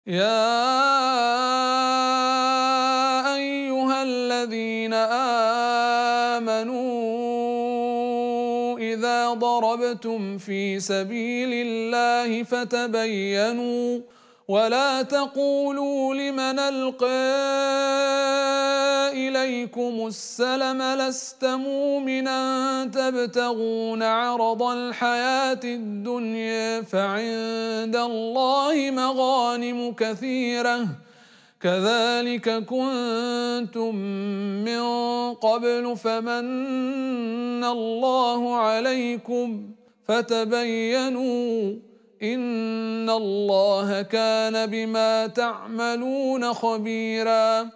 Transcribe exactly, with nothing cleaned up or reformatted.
يا أيها الذين آمنوا إذا ضربتم في سبيل الله فتبينوا ولا تقولوا لمن ألقى إليكم السلم لست مؤمنا تبتغون عرض الحياة الدنيا فعند الله مغانم كثيرة كذلك كنتم من قبل فمن الله عليكم فتبينوا إن الله كان بما تعملون خبيرا.